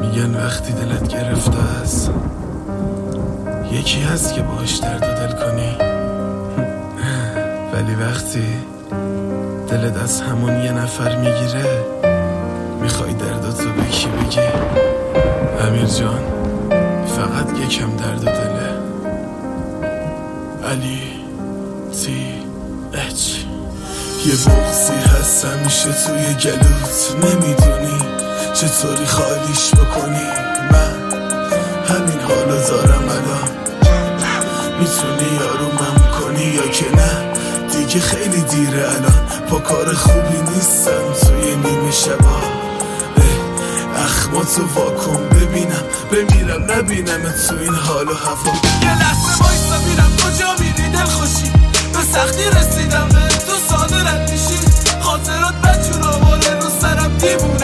میگن وقتی دلت گرفته است یکی هست که باش درد و دل کنی ولی وقتی دلت از همون یه نفر میگیره میخوای درداتو به کی بگی؟ امیر جان فقط یکم درد و دله. علی تی اچ یه بغضی هست همیشه توی گلوت، نمیدونی چطوری خالیش بکنی. من همین حالو دارم الان، میتونی یارومم کنی یا که نه؟ دیگه خیلی دیره الان، پا کار خوبی نیستم توی نیمه شبا. اخماتو واکن ببینم بمیرم نبینم تو این حال و هوا. یه لحظه وایسا میرم کجا میری دل خوشی، به سختی رسیدم به تو ساده رد میشی، خاطرات بچون آواره رو سرم دیوونه.